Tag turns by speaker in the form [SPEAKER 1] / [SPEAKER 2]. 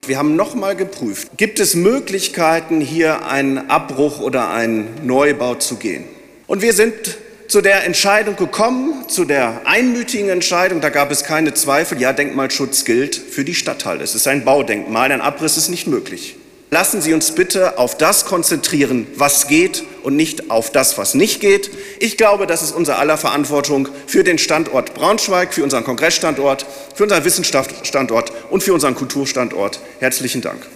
[SPEAKER 1] Wir haben nochmal geprüft, gibt es Möglichkeiten, hier einen Abbruch oder einen Neubau zu gehen? Und wir sind zu der Entscheidung gekommen, zu der einmütigen Entscheidung, da gab es keine Zweifel, ja, Denkmalschutz gilt für die Stadthalle. Es ist ein Baudenkmal, ein Abriss ist nicht möglich. Lassen Sie uns bitte auf das konzentrieren, was geht und nicht auf das, was nicht geht. Ich glaube, das ist unser aller Verantwortung für den Standort Braunschweig, für unseren Kongressstandort, für unseren Wissenschaftsstandort und für unseren Kulturstandort. Herzlichen Dank.